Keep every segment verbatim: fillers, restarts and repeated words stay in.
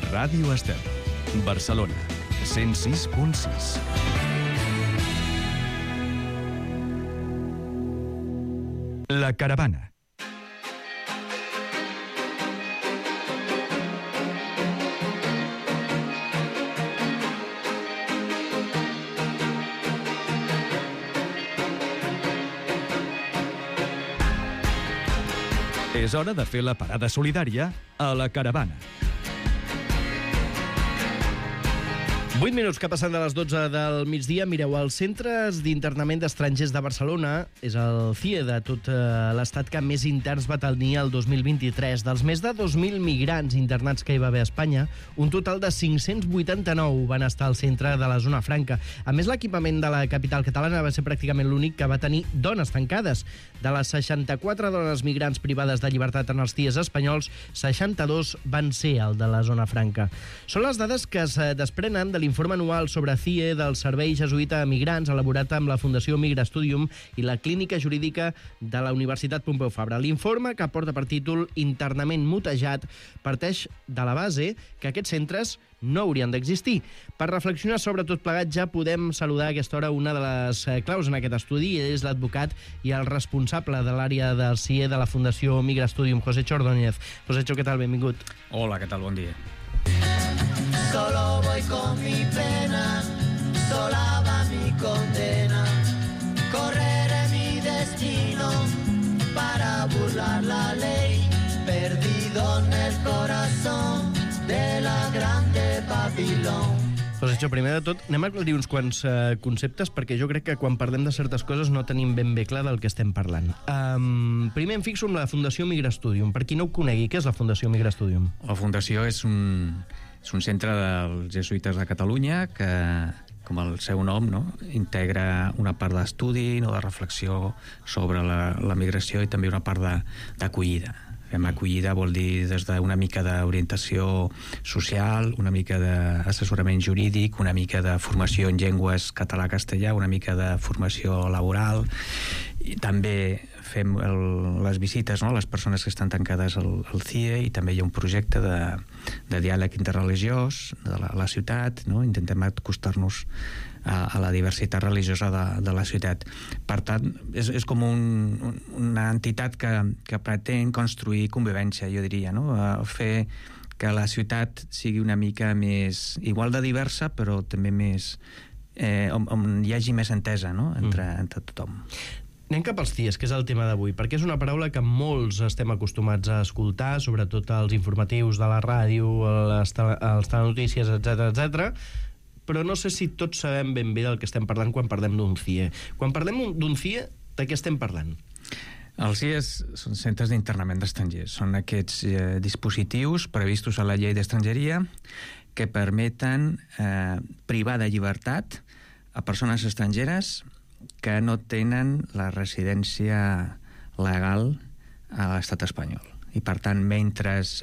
Ràdio Estel, Barcelona, cent sis punt sis. La Caravana. És hora de fer la parada solidària a La Caravana. vuit minuts que passen de les dotze del migdia. Mireu, els centres d'internament d'estrangers de Barcelona és el C I E de tot l'estat que més interns va tenir el dos mil vint-i-tres. Dels més de dos mil migrants internats que hi va haver a Espanya, un total de cinc-cents vuitanta-nou van estar al centre de la zona franca. A més, l'equipament de la capital catalana va ser pràcticament l'únic que va tenir dones tancades. De les seixanta-quatre dones migrants privades de llibertat en els C I Es espanyols, seixanta-dos van ser el de la zona franca. Són les dades que es desprenen de l'informe anual sobre C I E del Servei Jesuïta a Migrants elaborat amb la Fundació Migra Studium i la Clínica Jurídica de la Universitat Pompeu Fabra. L'informe, que porta per títol Internament mutejat, parteix de la base que aquests centres no haurien d'existir. Per reflexionar sobre tot plegat ja podem saludar a aquesta hora una de les claus en aquest estudi. Ell és l'advocat i el responsable de l'àrea del C I E de la Fundació Migra Studium, Josécho Ordóñez. Josécho, què tal? Benvingut. Hola, què tal? Bon dia. Solo voy con mi pena, sola va mi condena. Correré mi destino para burlar la ley, perdido en el corazón de la grande Babilón. Josécho, primer de tot, anem a aclarir uns quants uh, conceptes, perquè jo crec que quan parlem de certes coses no tenim ben bé clar del que estem parlant. Um, primer em fixo en la Fundació Migra Studium. Per qui no ho conegui, què és la Fundació Migra Studium? La Fundació és un, és un centre dels jesuïtes de Catalunya que, com el seu nom, no, integra una part d'estudi, no, de reflexió sobre la, la migració i també una part d'acollida. Fem acollida vol dir des d'una mica d'orientació social, una mica d'assessorament jurídic, una mica de formació en llengües català-castellà, una mica de formació laboral, i també fem el, les visites, no?, a les persones que estan tancades al, al C I E, i també hi ha un projecte de, de diàleg interreligiós de la, la ciutat, no? Intentem acostar-nos a, a la diversitat religiosa de, de la ciutat. Per tant, és, és com un, una entitat que, que pretén construir convivència, jo diria, no? Fer que la ciutat sigui una mica més, igual de diversa, però també més, eh, on, on hi hagi més entesa, no?, entre, mm. entre tothom. Anem cap als C I Es, que és el tema d'avui, perquè és una paraula que molts estem acostumats a escoltar, sobretot als informatius de la ràdio, les, les telenotícies, etcètera, etcètera, però no sé si tots sabem ben bé del que estem parlant quan parlem d'un C I E. Quan parlem d'un C I E, de què estem parlant? Els C I Es són centres d'internament d'estrangers. Són aquests eh, dispositius previstos a la llei d'estrangeria que permeten eh, privar de llibertat a persones estrangeres que no tenen la residència legal a l'estat espanyol. I, per tant, mentre es,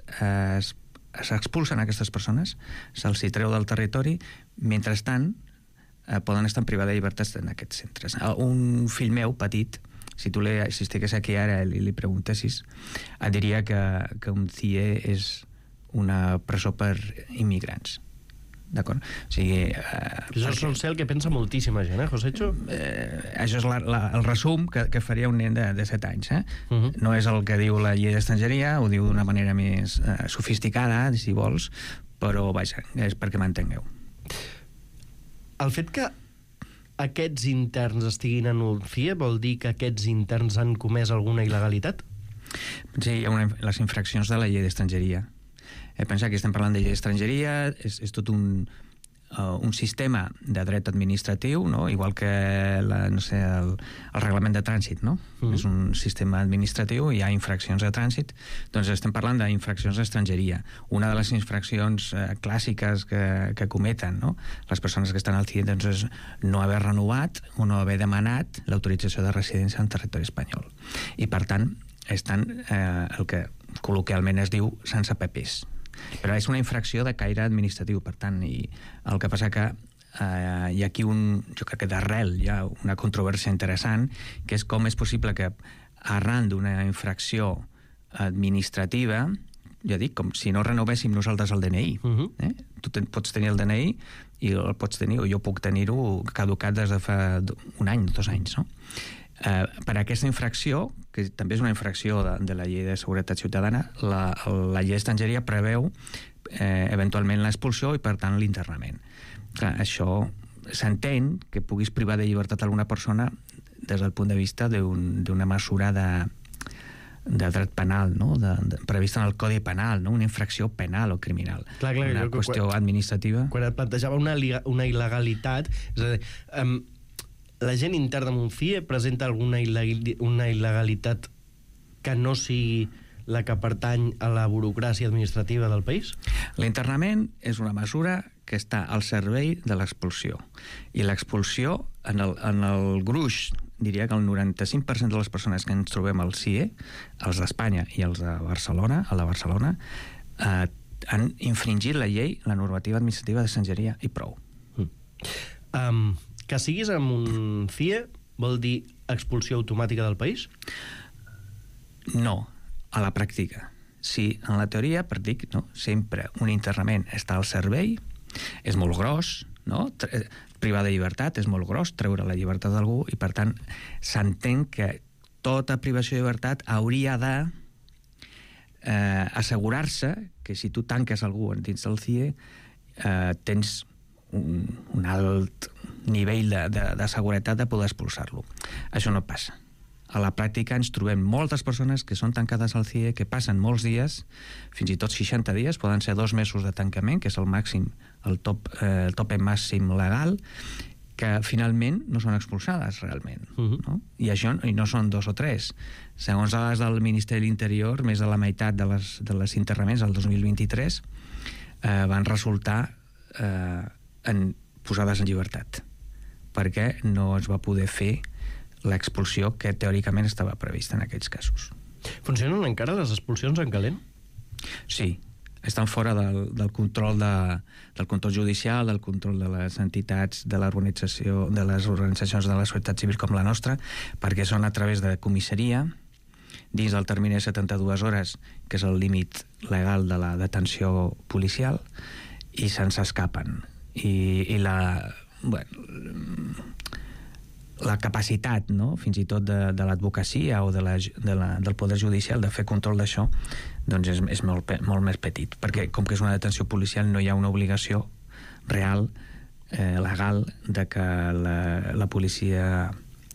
s'expulsen aquestes persones, se'ls hi treu del territori, mentrestant eh, poden estar en privada de llibertat en aquests centres. Un fill meu petit, si tu li, si estigués aquí ara i li, li preguntessis, et diria que, que un C I E és una presó per immigrants. D'acord? O sigui... Eh, això perquè... sol ser el que pensa moltíssima gent, eh, Josécho? Eh, això és la, la, el resum que, que faria un nen de, de set anys, eh? Uh -huh. No és el que diu la llei d'estrangeria, ho diu d'una manera més eh, sofisticada, si vols, però, vaja, és perquè m'entengueu. El fet que aquests interns estiguin en un C I E vol dir que aquests interns han comès alguna il·legalitat? Sí, hi ha una, les infraccions de la llei d'estrangeria. Eh, pensa que estem parlant de llei d'estrangeria, és, és tot un, uh, un sistema de dret administratiu, no? Igual que la, no sé, el, el reglament de trànsit, no? Mm. És un sistema administratiu, hi ha infraccions de trànsit, doncs estem parlant d'infraccions d'estrangeria. Una de les infraccions uh, clàssiques que, que cometen, no?, les persones que estan al C I E, doncs, és no haver renovat o no haver demanat l'autorització de residència en territori espanyol. I, per tant, estan eh, el que col·loquialment es diu sense papers. Però és una infracció de caire administratiu, per tant, i el que passa que eh, hi ha aquí un, jo crec que d'arrel hi ha una controvèrsia interessant, que és com és possible que arran d'una infracció administrativa ja dic, com si no renovéssim nosaltres el D N I. Uh-huh. eh? Tu ten, pots tenir el D N I i el pots tenir, o jo puc tenir-ho caducat des de fa un any, dos anys, no? Eh, per aquesta infracció, que també és una infracció de, de la llei de seguretat ciutadana, la, la llei d'estrangeria preveu eh, eventualment l'expulsió i, per tant, l'internament. Clar, això s'entén que puguis privar de llibertat alguna persona des del punt de vista d'una mesura de, de dret penal, no? de, de, prevista en el Codi Penal, no? Una infracció penal o criminal. Clar, clar, una jo, qüestió quan, administrativa. Quan et plantejava una, una il·legalitat, és a dir, um, la gent interna en un C I E presenta alguna il·legal, una il·legalitat que no sigui la que pertany a la burocràcia administrativa del país? L'internament és una mesura que està al servei de l'expulsió. I l'expulsió, en el, en el gruix, diria que el noranta-cinc per cent de les persones que ens trobem al C I E, els d'Espanya i els de Barcelona, a la Barcelona, eh, han infringit la llei, la normativa administrativa d'estrangeria, i prou. Mm. Um, que siguis en un C I E vol dir expulsió automàtica del país? No, a la pràctica. Si en la teoria, per dir, no, sempre un internament està al servei, és molt gros, no? Privar de llibertat és molt gros, treure la llibertat d'algú, i per tant s'entén que tota privació de llibertat hauria de eh, assegurar-se que si tu tanques algú dins del C I E eh, tens un, un alt nivell de, de, de seguretat de poder expulsar-lo. Això no passa. A la pràctica ens trobem moltes persones que són tancades al C I E, que passen molts dies, fins i tot seixanta dies, poden ser dos mesos de tancament, que és el màxim, el top, eh, el tope màxim legal, que finalment no són expulsades realment. Uh-huh. No? I això i no són dos o tres. Segons dades del Ministeri de l'Interior, més de la meitat de les, de les internaments el dos mil vint-i-tres eh, van resultar eh, en, posades en llibertat, perquè no es va poder fer l'expulsió que teòricament estava prevista en aquests casos. Funcionen encara les expulsions en calent? Sí, estan fora del, del control de, del control judicial, del control de les entitats, de l'organització, de les organitzacions de la societat civil com la nostra, perquè són a través de comissaria, dins del termini de setanta-dues hores, que és el límit legal de la detenció policial, i se'ns escapen. I, i la... Bueno, la capacitat, no? Fins i tot de, de l'advocacia o de la, de la, del poder judicial de fer control d'això, doncs és, és molt, molt més petit, perquè com que és una detenció policial no hi ha una obligació real, eh, legal, de que la, la policia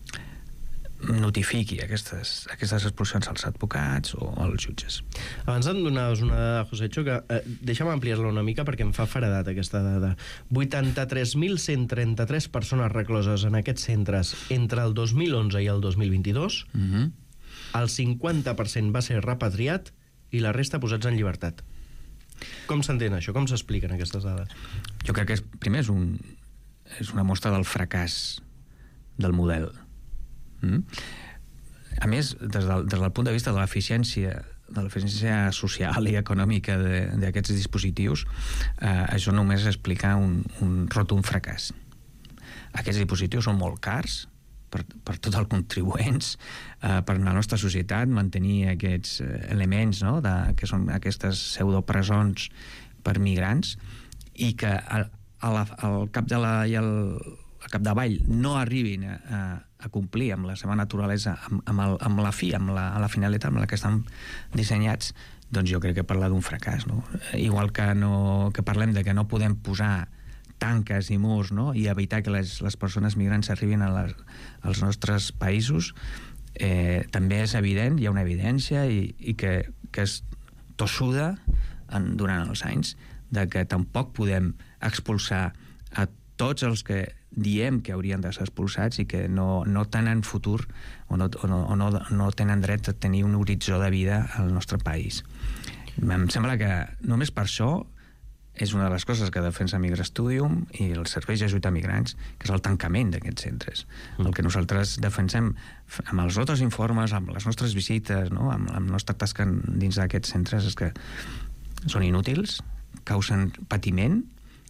notifiqui aquestes, aquestes expulsions als advocats o als jutges. Abans em donaves una dada, Josécho, que eh, deixa'm ampliar-la una mica perquè em fa feredat aquesta dada. vuitanta-tres mil cent trenta-tres persones recloses en aquests centres entre el dos mil onze i el dos mil vint-i-dos, uh-huh. El cinquanta per cent va ser repatriat i la resta posats en llibertat. Com s'entén això? Com s'expliquen aquestes dades? Jo crec que és, primer és, un, és una mostra del fracàs del model. Mm? A més, des del, des del punt de vista de l'eficiència de l'eficiència social i econòmica d'aquests dispositius, eh, això només explica un, un rotund fracàs. Aquests dispositius són molt cars per, per tots els contribuents, eh, per la nostra societat, mantenir aquests elements, no?, de, que són aquestes pseudopresons per migrants, i que al, al, al cap de la, i al, al capdavall no arribin a, a a complir amb la seva naturalesa, amb, amb, el, amb la fi, amb la, la finalitat amb la que estan dissenyats, doncs jo crec que parla d'un fracàs, no? Igual que, no, que parlem de que no podem posar tanques i murs, no?, i evitar que les, les persones migrants arribin a les, als nostres països, eh, també és evident, hi ha una evidència i, i que, que és tossuda en, durant els anys, de que tampoc podem expulsar a tots els que diem que haurien de ser expulsats i que no, no tenen futur o, no, o, no, o no, no tenen dret a tenir un horitzó de vida al nostre país. Em sembla que només per això és una de les coses que defensa Migrastudium i els serveis d'ajuda a migrants, que és el tancament d'aquests centres. Mm. El que nosaltres defensem amb els nostres informes, amb les nostres visites, no?, amb la nostra tasca dins d'aquests centres, és que són inútils, causen patiment,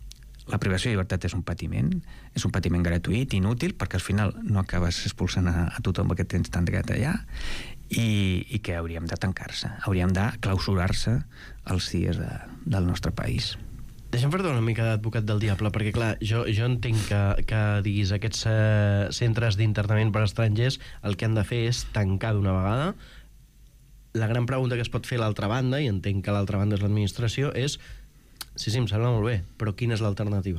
la privació de llibertat és un patiment, és un patiment gratuït, inútil, perquè al final no acabes expulsant a, a tothom que tens tancat allà, i, i que hauríem de tancar-se, hauríem de clausurar-se els C I Es de, del nostre país. Deixa'm fer-te una mica d'advocat del diable, perquè clar, jo, jo entenc que, que diguis aquests eh, centres d'internament per estrangers el que han de fer és tancar d'una vegada. La gran pregunta que es pot fer a l'altra banda, i entenc que l'altra banda és l'administració, és sí, sí, em sembla molt bé, però quina és l'alternativa?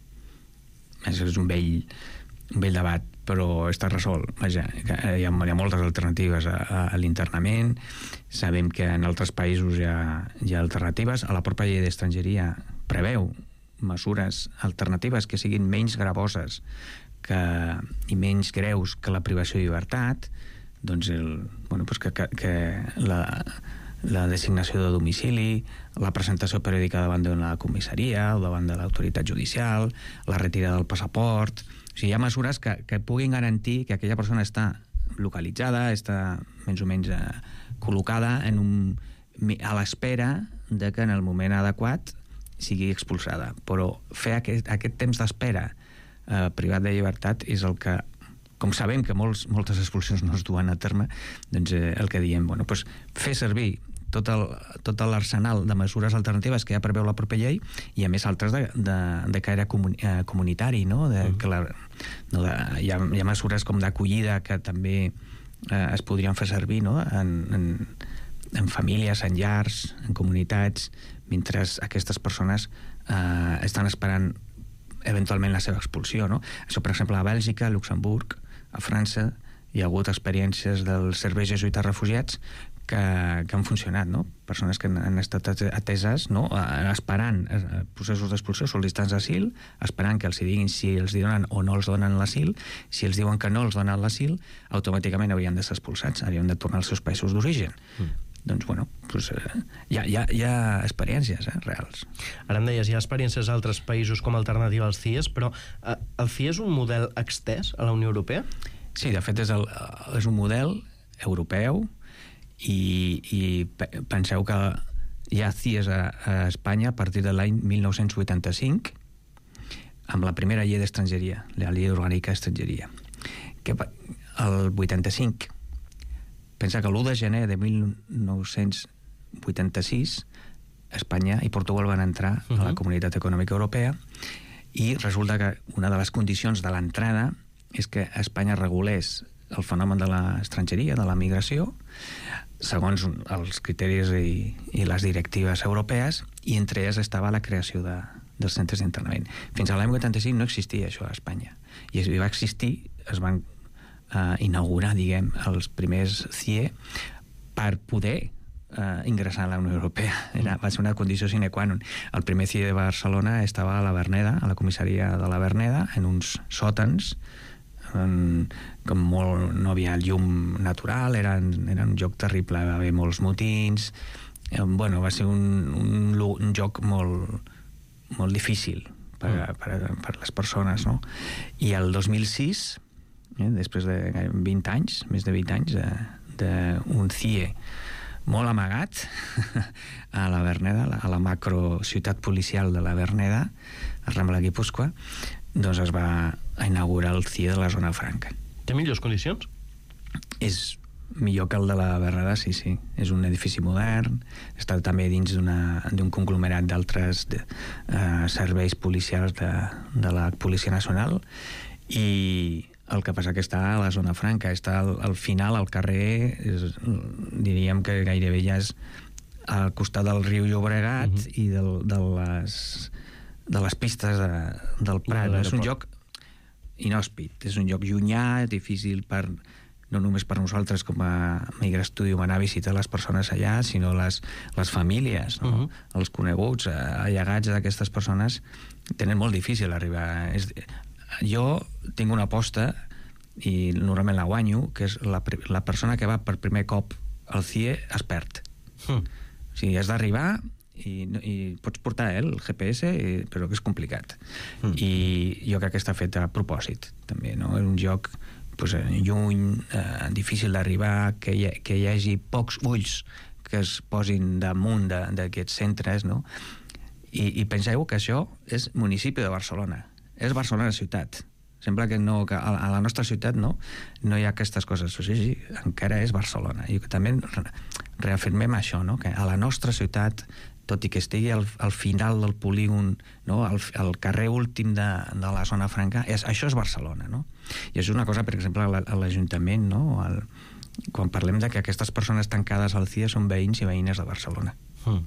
És un vell, un vell debat, però està resolt. Vaja, hi ha, hi ha moltes alternatives a, a, a l'internament. Sabem que en altres països hi ha, hi ha alternatives. A la pròpia llei d'estrangeria preveu mesures alternatives que siguin menys gravoses que, i menys greus que la privació de llibertat, doncs el, bueno, doncs que, que, que la, la designació de domicili, la presentació periòdica davant de la comissaria o davant de l'autoritat judicial, la retirada del passaport. O sigui, hi ha mesures que, que puguin garantir que aquella persona està localitzada, està més o menys eh, col·locada en un, a l'espera de que en el moment adequat sigui expulsada. Però fer aquest, aquest temps d'espera eh, privat de llibertat és el que, com sabem que molts, moltes expulsions no es duen a terme, doncs eh, el que diem, bueno, doncs fer servir tot el, tot l'arsenal de mesures alternatives que ja preveu la pròpia llei, i a més altres de, de, de caire comuni, eh, comunitari, no? De, que la, no de, hi, ha, hi ha mesures com d'acollida que també eh, es podrien fer servir, no? en, en, en famílies, en llars, en comunitats, mentre aquestes persones eh, estan esperant eventualment la seva expulsió, no? Això, per exemple, a Bèlgica, a Luxemburg, a França, hi ha hagut experiències dels serveis jesuïtes refugiats que, que han funcionat, no? Persones que han, han estat ateses, no? Esperant processos d'expulsió, sol·licitants d'asil, esperant que els diguin si els donen o no els donen l'asil. Si els diuen que no els donen l'asil, automàticament haurien de ser expulsats, haurien de tornar als seus països d'origen. Mm. Doncs, bueno, doncs, eh, hi, ha, hi, ha, hi ha experiències eh, reals. Ara em deies, hi ha experiències a altres països com a alternativa als C I Es, però eh, el C I E és un model extès a la Unió Europea? Sí, de fet és, el, és un model europeu i, i penseu que hi ha C I Es a, a Espanya a partir de l'any mil nou-cents vuitanta-cinc amb la primera llei d'estrangeria, la llei orgànica d'estrangeria. Que el vuitanta-cinc, pensa que l'u de gener de mil nou-cents vuitanta-sis Espanya i Portugal van entrar uh-huh. a la Comunitat Econòmica Europea, i resulta que una de les condicions de l'entrada és que Espanya regulés el fenomen de l'estrangeria, de la migració, segons els criteris i, i les directives europees, i entre elles estava la creació de, dels centres d'internament. Fins a l'any vuitanta-cinc no existia això a Espanya, i va existir, es van Uh, inaugurar, diguem, els primers C I E per poder uh, ingressar a la Unió Europea. Era, va ser una condició sine qua non. El primer C I E de Barcelona estava a la Verneda, a la comissaria de la Verneda, en uns sòtans, en, com molt, no havia llum natural, era, era un lloc terrible, va haver molts motins, eh, bueno, va ser un, un, un lloc molt, molt difícil per, mm. per, per les persones, no? I el dos mil sis, Eh, després de vint anys, més de vint anys, d'un C I E molt amagat a la Verneda, a la macro ciutat policial de la Verneda, a Rambla Guipúscoa, doncs es va inaugurar el C I E de la Zona Franca. Té millors condicions? És millor que el de la Verneda, sí, sí. És un edifici modern, està també dins d'un conglomerat d'altres uh, serveis policials de, de la Policia Nacional, i el que passa que està a la Zona Franca, està al, al final, al carrer, és, diríem que gairebé ja és al costat del riu Llobregat uh-huh. i del, de, les, de les pistes de, del Prat. És un lloc inhòspit, és un lloc llunyà, difícil per, no només per nosaltres com a Migra Studium anar a visitar les persones allà, sinó les, les famílies, no? Uh-huh. Els coneguts, allegats d'aquestes persones, tenen molt difícil arribar. És, jo tinc una aposta, i normalment la guanyo, que és la, la persona que va per primer cop al C I E es perd. Mm. O sigui, has d'arribar i, i pots portar eh, el G P S, i, però que és complicat. Mm. I jo crec que està fet a propòsit, també, no? És un lloc pues, lluny, eh, difícil d'arribar, que hi, que hi hagi pocs ulls que es posin damunt d'aquests centres, no? I, i penseu que això és municipi de Barcelona, és Barcelona ciutat. Sembla que, no, que a la nostra ciutat no, no hi ha aquestes coses. Sí, sí, encara és Barcelona. I també reafirmem això, no? Que a la nostra ciutat, tot i que estigui al, al final del polígon, no? al, al carrer últim de, de la zona franca, és, això és Barcelona. No? I això és una cosa, per exemple, a l'Ajuntament, no? el, quan parlem de que aquestes persones tancades al C I E són veïns i veïnes de Barcelona. Mm.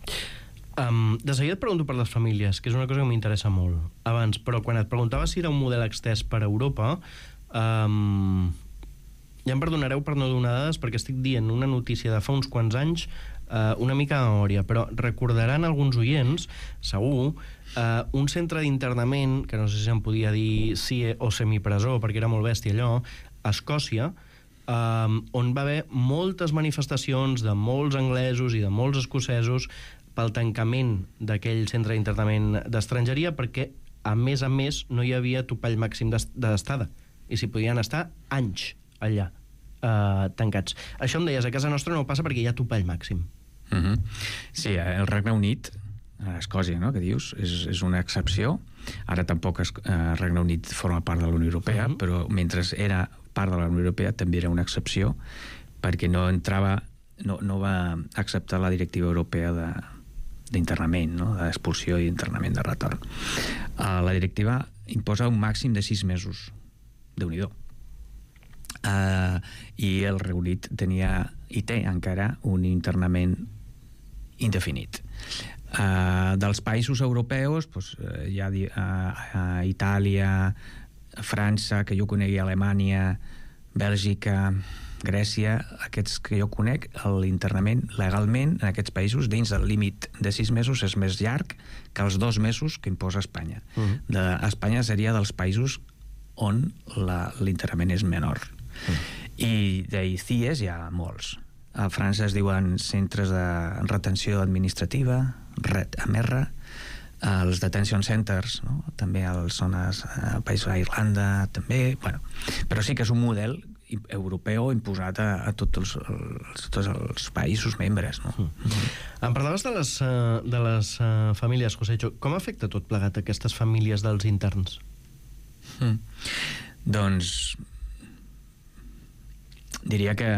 Um, de seguida et pregunto per les famílies, que és una cosa que m'interessa molt abans, però quan et preguntava si era un model extès per Europa, um, ja em perdonareu per no donar dades perquè estic dient una notícia de fa uns quants anys, uh, una mica de memòria, però recordaran alguns oients, segur, uh, un centre d'internament, que no sé si em podia dir C I E o semipresó, perquè era molt bèstia allò, a Escòcia, um, on va haver moltes manifestacions de molts anglesos i de molts escocesos pel tancament d'aquell centre d'internament d'estrangeria, perquè, a més a més, no hi havia topall màxim d'estada. I s'hi podien estar anys allà, eh, tancats. Això em deies, a casa nostra no passa perquè hi ha topall màxim. Mm-hmm. Sí, el Regne Unit, a Escòcia, no?, que dius, és, és una excepció. Ara tampoc el eh, Regne Unit forma part de la Unió Europea, mm-hmm. però mentre era part de la Unió Europea també era una excepció, perquè no entrava, no, no va acceptar la directiva europea de d'internament, no? D'expulsió i internament de retorn. Uh, la directiva imposa un màxim de sis mesos. Déu-n'hi-do. Uh, I el Regne Unit tenia, i té encara, un internament indefinit. Uh, dels països europeus, doncs, uh, hi ha uh, uh, Itàlia, França, que jo conegui, Alemanya, Bèlgica, Grècia, aquests que jo conec, l'internament legalment en aquests països, dins del límit de sis mesos, és més llarg que els dos mesos que imposa Espanya. Uh-huh. De, Espanya seria dels països on l'internament és menor. Uh-huh. I de C I Es hi ha molts. A França es diuen centres de retenció administrativa, ret, a M R, els detention centers, no? També a les zones, a països d'Irlanda, també, bueno, però sí que és un model europeu imposat a, a tots, els, els, tots els països membres, no? Mm. Em parlaves de les, de les uh, famílies, Josécho. Com afecta tot plegat aquestes famílies dels interns? Mm. Doncs diria que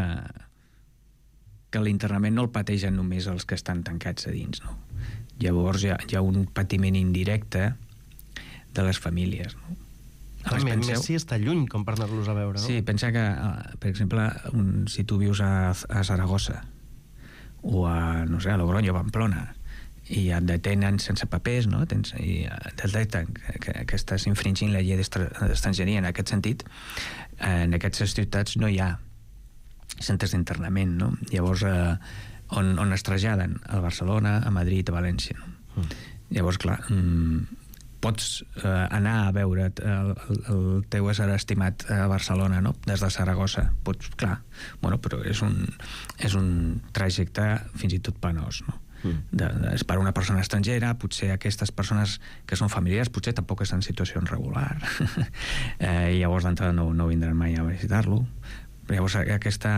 que l'internament no el pateixen només els que estan tancats a dins, no? Llavors hi ha, hi ha un patiment indirecte de les famílies, no? També, penseu... més si està lluny com per anar-los a veure, no? Sí, pensa que, per exemple, un, si tu vius a, a Saragossa o a, no sé, a Logroño, a Pamplona, i et detenen sense papers, no? Tens, i et detecten que, que, que estàs infringint la llei d'estrangeria en aquest sentit, en aquestes ciutats no hi ha centres d'internament, no? Llavors, eh, on, on es traslladen? A Barcelona, a Madrid, a València, no? Mm. Llavors, clar, mm, pots eh, anar a veure el, el, el teu ésser estimat a Barcelona, no? Des de Saragossa. Pots, clar, bueno, però és un, és un trajecte fins i tot penós, no? Mm. De, de, és per una persona estrangera, potser aquestes persones que són familiars potser tampoc estan en situació irregular. eh, i llavors d'entrada no, no vindran mai a visitar-lo. Llavors aquesta...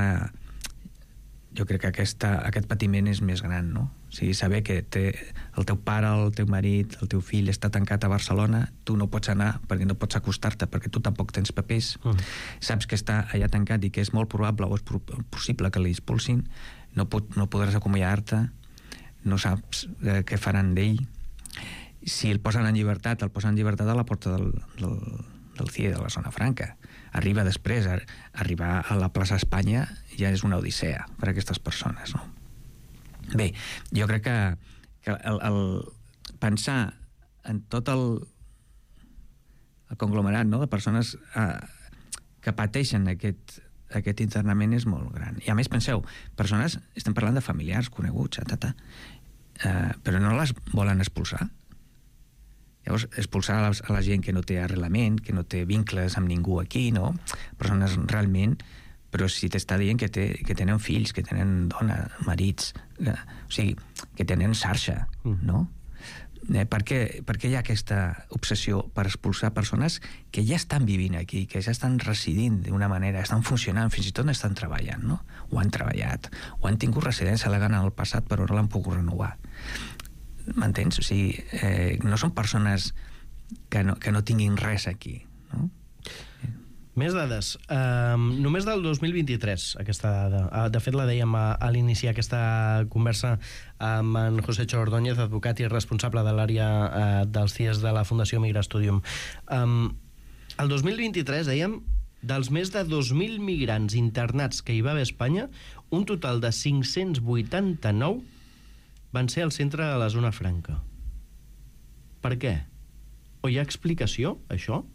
jo crec que aquesta, aquest patiment és més gran, no? O sigui, saber que té, el teu pare, el teu marit, el teu fill està tancat a Barcelona, tu no pots anar perquè no pots acostar-te, perquè tu tampoc tens papers, mm. saps que està allà tancat i que és molt probable o és possible que l'expulsin, no, pot, no podràs acomiadar-te, no saps eh, què faran d'ell. Si el posen en llibertat, el posen en llibertat a la porta del, del, del C I E, de la zona franca. Arriba després, a, arribar a la plaça Espanya ja és una odissea per a aquestes persones, no? Bé, jo crec que, que el, el pensar en tot el, el conglomerat, no?, de persones eh, que pateixen aquest, aquest internament és molt gran. I a més, penseu, persones, estem parlant de familiars, coneguts, tata, eh, però no les volen expulsar. Llavors, expulsar a la, a la gent que no té arrelament, que no té vincles amb ningú aquí, no? Persones realment, però si t'està dient que, té, que tenen fills, que tenen dona, marits, eh, o sigui, que tenen xarxa, no? Eh, per, què, per què hi ha aquesta obsessió per expulsar persones que ja estan vivint aquí, que ja estan residint d'una manera, estan funcionant, fins i tot estan treballant, no? O han treballat, o han tingut residència legal en el passat, però no l'han pogut renovar. m'entens? O sigui, eh, no són persones que no, que no tinguin res aquí, no? Més dades. Um, només del dos mil vint-i-tres, aquesta dada. Uh, de fet, la dèiem a, a l'iniciar aquesta conversa amb en José Ordóñez, advocat i responsable de l'àrea uh, dels C I E S de la Fundació Migra Studium. Um, el dos mil vint-i-tres, dèiem, dels més de dos mil migrants internats que hi va haver a Espanya, un total de cinc-cents vuitanta-nou van ser al centre de la zona franca. Per què? O hi ha explicació, això?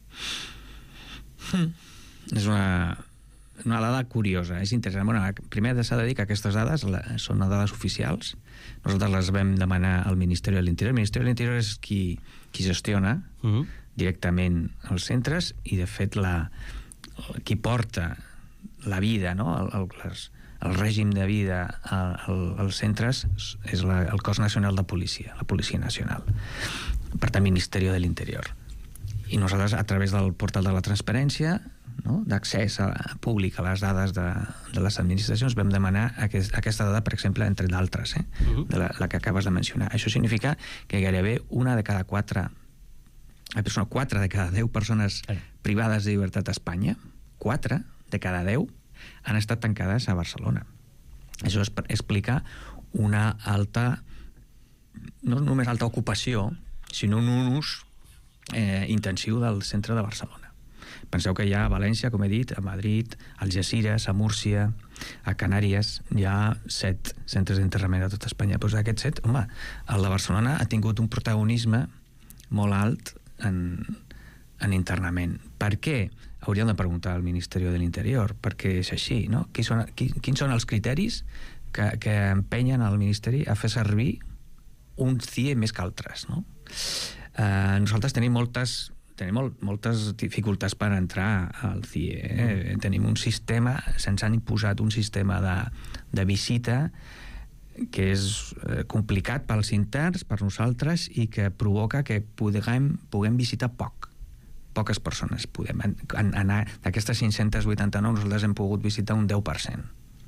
Hmm. És una, una dada curiosa, és interessant. Bueno, primer s'ha de dir que aquestes dades la, són dades oficials. Nosaltres les vam demanar al Ministeri de l'Interior. El Ministeri de l'Interior és qui, qui gestiona uh-huh. directament els centres i, de fet, la, qui porta la vida, no? el, el, les, el règim de vida als centres és la, el Cos Nacional de Policia, la Policia Nacional, per tant, Ministeri de l'Interior. I nosaltres, a través del portal de la transparència, no? d'accés a, a públic a les dades de, de les administracions, vam demanar aquest, aquesta dada, per exemple, entre d'altres, eh? uh-huh. de la, la que acabes de mencionar. Això significa que gairebé una de cada quatre, persona, quatre de cada deu persones uh-huh. privades de llibertat a Espanya, quatre de cada deu, han estat tancades a Barcelona. Això es, explica una alta, no només alta ocupació, sinó un ús eh, intensiu del centre de Barcelona. Penseu que hi ha a València, com he dit, a Madrid, a Algeciras, a Múrcia, a Canàries, hi ha set centres d'internament a tot Espanya. Doncs aquests set, home, el de Barcelona ha tingut un protagonisme molt alt en, en internament. Per què? Hauríem de preguntar al Ministeri de l'Interior, perquè és així, no? Quins són, quins són els criteris que, que empenyen al Ministeri a fer servir un C I E més que altres, no? Eh, nosaltres tenim moltes tenim molt, moltes dificultats per entrar al C I E. Eh? Mm. Tenim un sistema, se'ns han imposat un sistema de, de visita que és eh, complicat pels interns, per nosaltres, i que provoca que puguem, puguem visitar poc. Poques persones podem anar. D'aquestes cinc-cents vuitanta-nou nosaltres hem pogut visitar un deu per cent.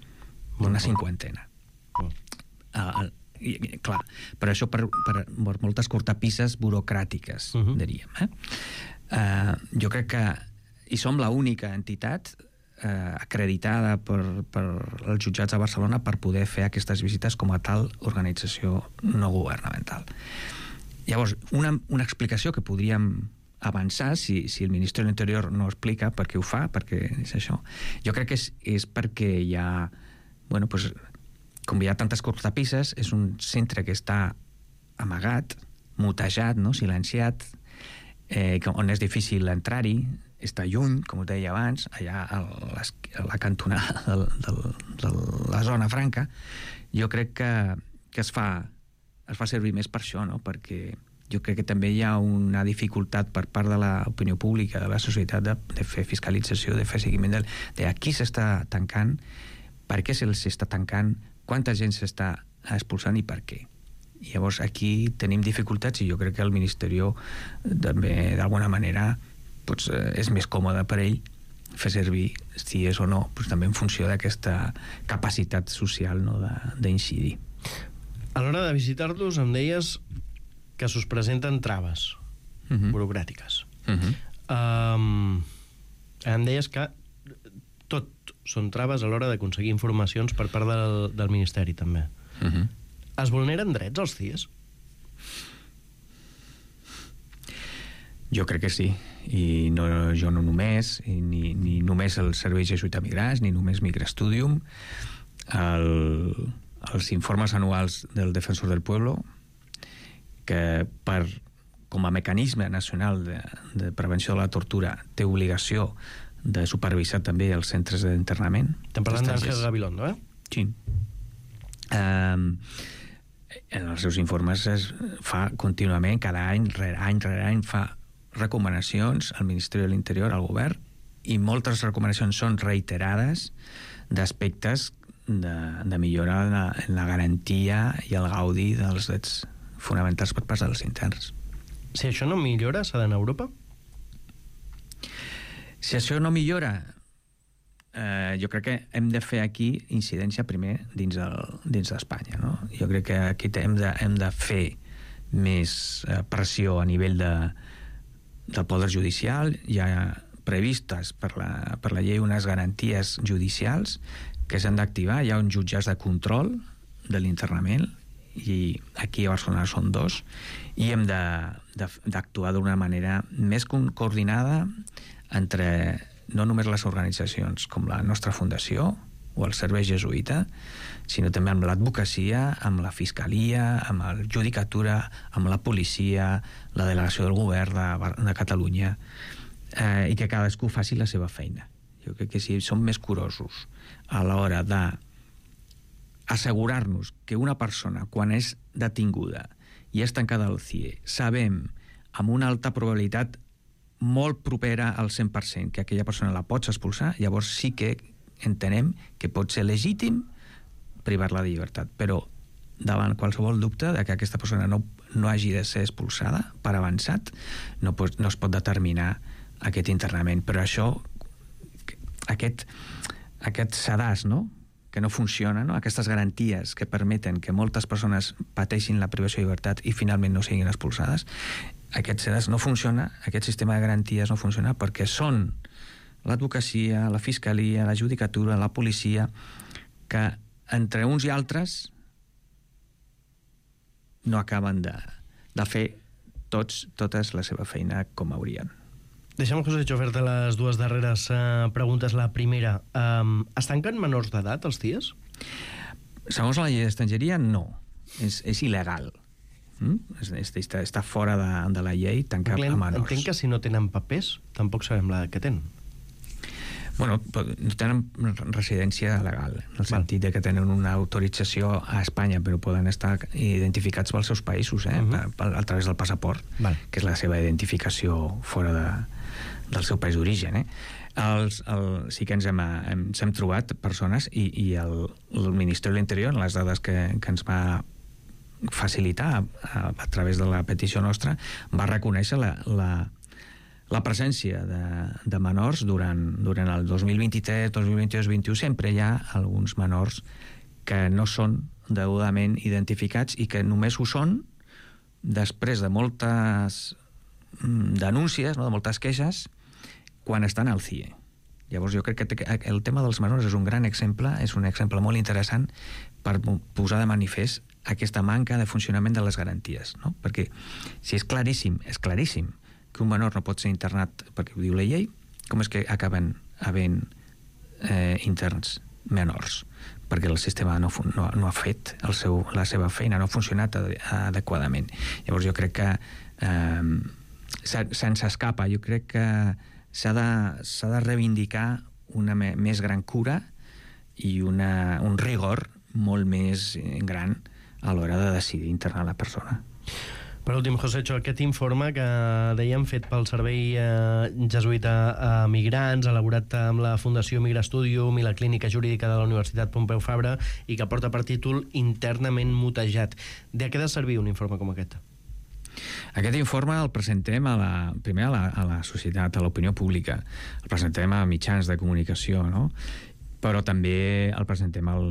Una cinquantena. Mm. Uh, I, i, clar, però això per, per, per moltes cortapisses burocràtiques, uh-huh. diríem. Eh? Uh, jo crec que i som l'única entitat uh, acreditada per, per els jutjats de Barcelona per poder fer aquestes visites com a tal organització no governamental. Llavors, una, una explicació que podríem avançar, si, si el Ministeri de l'Interior no explica per què ho fa, perquè és això, jo crec que és, és perquè hi ha, bueno, pues, com hi ha tantes cortapisses, és un centre que està amagat, mutejat, no? Silenciat, eh, on és difícil entrar-hi, està lluny, com us deia abans, allà a, les, a la cantonada de, de, de la zona franca. Jo crec que, que es, fa, es fa servir més per això, no? Perquè jo crec que també hi ha una dificultat per part de l'opinió pública, de la societat, de, de fer fiscalització, de fer seguiment de, de a qui s'està tancant, per què se'ls està tancant, quanta gent s'està expulsant i per què. I llavors aquí tenim dificultats i jo crec que el Ministeri també d'alguna manera doncs, és més còmode per ell fer servir, si és o no, doncs, també en funció d'aquesta capacitat social, no, d'incidir. A l'hora de visitar-los em deies que s'us presenten traves uh-huh. burocràtiques. Uh-huh. Um, em deies que tot són traves a l'hora d'aconseguir informacions per part del, del Ministeri, també. Uh-huh. Es vulneren drets als C I E S? Jo crec que sí. I no, jo no només, i ni, ni només el Servei Jesuïta Migrants, ni només Migra Studium. El, els informes anuals del Defensor del Pueblo, que per, com a mecanisme nacional de, de prevenció de la tortura té obligació de supervisar també els centres d'internament. Estem parlant d'Àngel Gabilondo, eh? Sí. Um, en els seus informes es fa contínuament, cada any, rere any, rere any, fa recomanacions al Ministeri de l'Interior, al govern, i moltes recomanacions són reiterades d'aspectes de, de millora en la, en la garantia i el gaudi dels drets fonamentals per part dels interns. Si això no millora, s'ha d'anar a Europa? Si això no millora, eh, jo crec que hem de fer aquí incidència primer dins, el, dins d'Espanya, no? Jo crec que aquí hem de, hem de fer més eh, pressió a nivell de, del Poder Judicial. Hi ha previstes per la, per la llei unes garanties judicials que s'han d'activar. Hi ha uns jutjats de control de l'internament, i aquí a Barcelona són dos, i hem d'actuar d'una manera més coordinada entre no només les organitzacions com la nostra fundació o el servei jesuïta, sinó també amb l'advocacia, amb la fiscalia, amb la judicatura, amb la policia, la delegació del govern de, de Catalunya, eh, i que cadascú faci la seva feina. Jo crec que si som més curosos a l'hora de assegurar-nos que una persona, quan és detinguda i és tancada al C I E, sabem amb una alta probabilitat molt propera al cent per cent que aquella persona la pots expulsar, llavors sí que entenem que pot ser legítim privar-la de llibertat. Però davant qualsevol dubte de que aquesta persona no, no hagi de ser expulsada per avançat, no, pot, no es pot determinar aquest internament. Però això, aquest, aquest sedàs, no?, que no funciona, no? Aquestes garanties que permeten que moltes persones pateixin la privació de llibertat i finalment no siguin expulsades, aquest sedàs no funciona, aquest sistema de garanties no funciona perquè són l'advocacia, la fiscalia, la judicatura, la policia, que entre uns i altres no acaben de, de fer tots, totes la seva feina com haurien. Deixa'm, José, fer-te les dues darreres uh, preguntes. La primera, um, es tanquen menors d'edat, els C I Es? Segons la llei d'estrangeria, no. És, és il·legal. Mm? És, està, està fora de, de la llei tancar a menors. Entenc que si no tenen papers, tampoc sabem l'edat que tenen. Bueno, no tenen residència legal, en el sentit de que tenen una autorització a Espanya, però poden estar identificats pels seus països, eh? Uh-huh. a, a través del passaport, Val. que és la seva identificació fora de, del seu país d'origen. Eh? Els, el, sí que ens hem, ens hem trobat persones i, i el, el Ministeri de l'Interior, en les dades que, que ens va facilitar a, a, a través de la petició nostra, va reconèixer la, la la presència de, de menors durant, durant el dos mil vint-i-tres, dos mil vint-i-dos, dos mil vint-i-u. Sempre hi ha alguns menors que no són degudament identificats i que només ho són després de moltes denúncies, no? de moltes queixes, quan estan al C I E. Llavors jo crec que el tema dels menors és un gran exemple, és un exemple molt interessant per posar de manifest aquesta manca de funcionament de les garanties, no? Perquè si és claríssim, és claríssim que un menor no pot ser internat perquè ho diu la llei, com és que acaben havent eh, interns menors? Perquè el sistema no, no, no ha fet el seu, la seva feina, no ha funcionat adequadament. Llavors jo crec que eh, se'ns escapa, jo crec que s'ha de, s'ha de reivindicar una me, més gran cura i una, un rigor molt més gran a l'hora de decidir internar la persona. Per últim, Josécho, aquest informe que dèiem fet pel Servei eh, Jesuïta a Migrants, elaborat amb la Fundació Migrastudium i la Clínica Jurídica de la Universitat Pompeu Fabra i que porta per títol Internament mutejat. De què ha de servir un informe com aquest? Aquest informe el presentem a la, primer a la, a la societat, a l'opinió pública. El presentem a mitjans de comunicació, no? Però també el presentem al...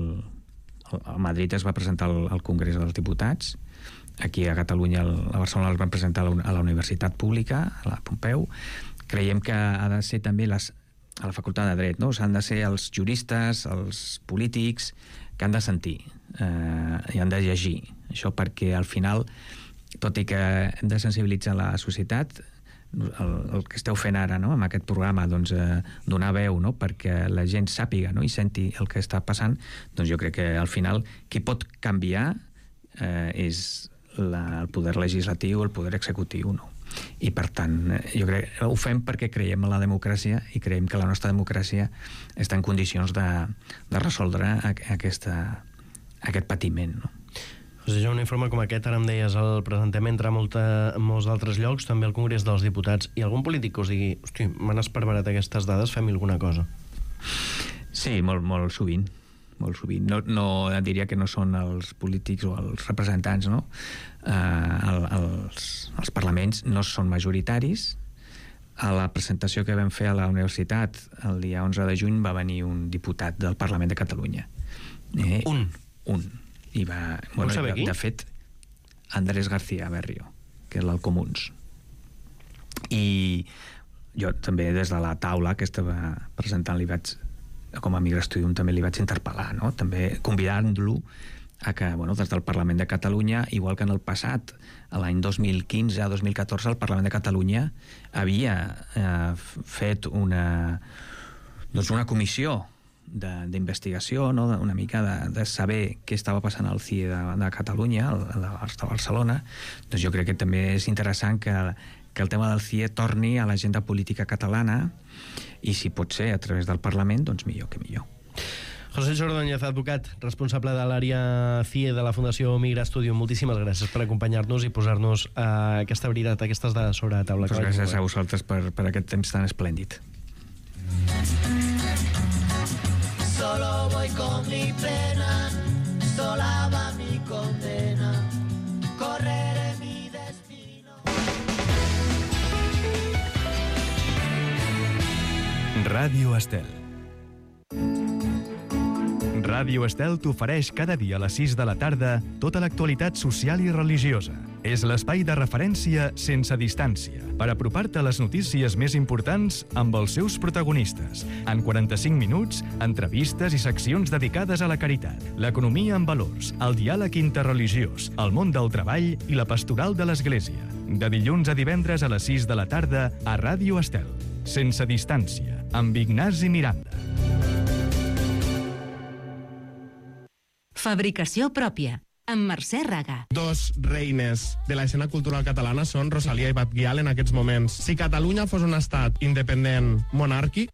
A Madrid es va presentar al, al Congrés dels Diputats. Aquí a Catalunya, a Barcelona, els van presentar a la Universitat Pública, a la Pompeu. Creiem que ha de ser també les, a la Facultat de Dret, no? Han de ser els juristes, els polítics, que han de sentir eh, i han de llegir això, perquè al final, tot i que hem de sensibilitzar la societat, el, el que esteu fent ara, no?, amb aquest programa, doncs, eh, donar veu, no?, perquè la gent sàpiga, no?, i senti el que està passant, doncs jo crec que al final qui pot canviar eh, és la, el poder legislatiu, el poder executiu, no? I per tant, jo crec ho fem perquè creiem en la democràcia i creiem que la nostra democràcia està en condicions de, de resoldre aquesta, aquest patiment, no? José, un informe com aquest, ara em deies, el presentem entre molta, molts altres llocs, també al Congrés dels Diputats, i algun polític que us digui, hosti, m'han esparverat aquestes dades, fem alguna cosa? Sí, molt, molt sovint. molt sovint. No, no diria que no són els polítics o els representants, no? Eh, el, els, els parlaments no són majoritaris. A la presentació que vam fer a la universitat el dia onze de juny va venir un diputat del Parlament de Catalunya. Eh, un? Un. I va... Bueno, saber qui? De fet, Andrés García Berrio, que és l'Alcomuns. I jo també des de la taula que estava presentant li vaig, com a Migra Studium també li vaig interpel·lar, no? També convidant-lo a que, bueno, des del Parlament de Catalunya, igual que en el passat, a l'any dos mil quinze a dos mil catorze, el Parlament de Catalunya havia eh, fet una, doncs una comissió d'investigació, no? Una mica de, de saber què estava passant al C I E de, de Catalunya, de, de Barcelona. Doncs jo crec que també és interessant que, que el tema del C I E torni a l'agenda política catalana, i si pot ser a través del Parlament, doncs millor que millor. José Ordóñez, advocat, responsable de l'àrea C I E de la Fundació Migra Studium, moltíssimes gràcies per acompanyar-nos i posar-nos uh, aquesta veritat, aquestes dades sobre la taula. Pues gràcies a vosaltres per, per aquest temps tan esplèndid. Solo voy con mi pena, sola va mi condena, correré mi destino. Ràdio Estel. Ràdio Estel t'ofereix cada dia a les sis de la tarda tota l'actualitat social i religiosa. És l'espai de referència sense distància per apropar-te a les notícies més importants amb els seus protagonistes. En quaranta-cinc minuts, entrevistes i seccions dedicades a la caritat, l'economia amb valors, el diàleg interreligiós, el món del treball i la pastoral de l'Església. De dilluns a divendres a les sis de la tarda a Ràdio Estel. Sense distància, amb Ignasi Miranda. Fabricació pròpia, amb Mercè Raga. Dos reines de la escena cultural catalana són Rosalia i Batguial en aquests moments. Si Catalunya fos un estat independent monàrquic,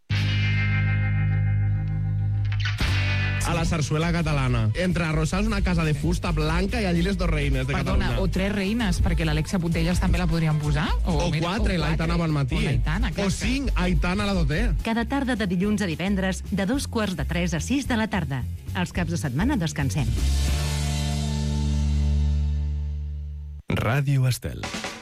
a la sarsuela catalana, entre arrossars una casa de fusta blanca i allí les dos reines de Perdona, Catalunya. o tres reines, perquè l'Alexia Putellas també la podríem posar. O, O mira, quatre, o l'Aitana Bonmatí. O l'Aitana, clar. O cinc, Aitana la Doté. Cada tarda de dilluns a divendres, de dos quarts de tres a sis de la tarda. Els caps de setmana descansem. Ràdio Estel.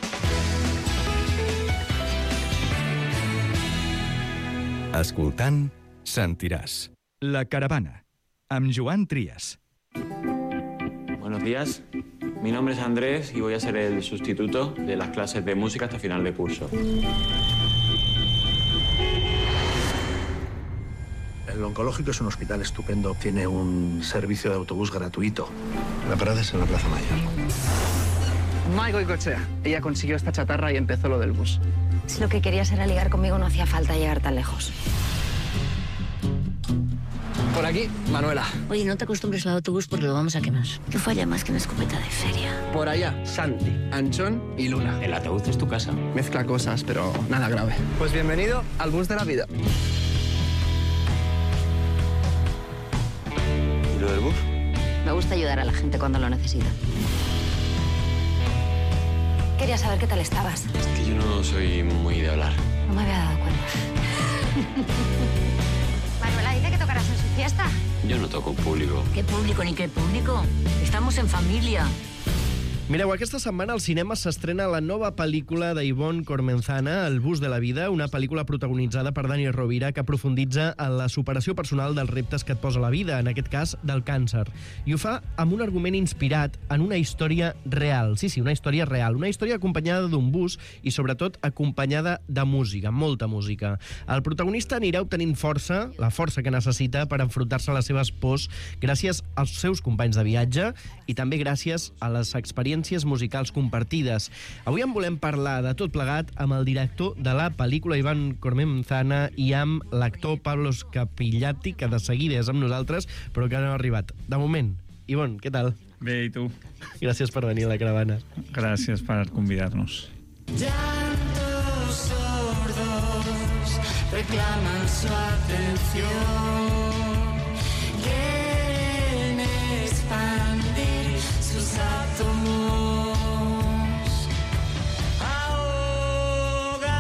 Escoltant, sentiràs. La Caravana, amb Joan Trias. Buenos días, mi nombre es Andrés y voy a ser el sustituto de las clases de música hasta final de curso. El oncológico es un hospital estupendo. Tiene un servicio de autobús gratuito. La parada es en la Plaza Mayor. Maigo y Cochea. Ella consiguió esta chatarra y empezó lo del bus. Si lo que querías era ligar conmigo, no hacía falta llegar tan lejos. Por aquí, Manuela. Oye, no te acostumbres al autobús porque lo vamos a quemar. Que falla más que una escopeta de feria. Por allá, Santi, Anchón y Luna. ¿El ataúd es tu casa? Mezcla cosas, pero nada grave. Pues bienvenido al bus de la vida. ¿Y lo del bus? Me gusta ayudar a la gente cuando lo necesita. Quería saber qué tal estabas. Es que yo no soy muy de hablar. No me había dado cuenta. Manuela dice que tocarás en su fiesta. Yo no toco público. ¿Qué público ni qué público? Estamos en familia. Mireu, aquesta setmana al cinema s'estrena la nova pel·lícula d'Ivonne Cormenzana, El bus de la vida, una pel·lícula protagonitzada per Dani Rovira que aprofunditza en la superació personal dels reptes que et posa la vida, en aquest cas del càncer. I ho fa amb un argument inspirat en una història real. Sí, sí, una història real. Una història acompanyada d'un bus i, sobretot, acompanyada de música, molta música. El protagonista anirà obtenint força, la força que necessita per enfrontar-se a les seves pors gràcies als seus companys de viatge i també gràcies a les experiències musicals compartides. Avui en volem parlar de tot plegat amb el director de la pel·lícula, Ivonne Cormenzana, i amb l'actor Pablos Capillati, que de seguida és amb nosaltres, però que no ha arribat. De moment, Ivonne, què tal? Bé, i tu? Gràcies per venir a la caravana. Gràcies per convidar-nos. Llantos sordos reclaman su atención. Quieren expandir sus átomos. Ahoga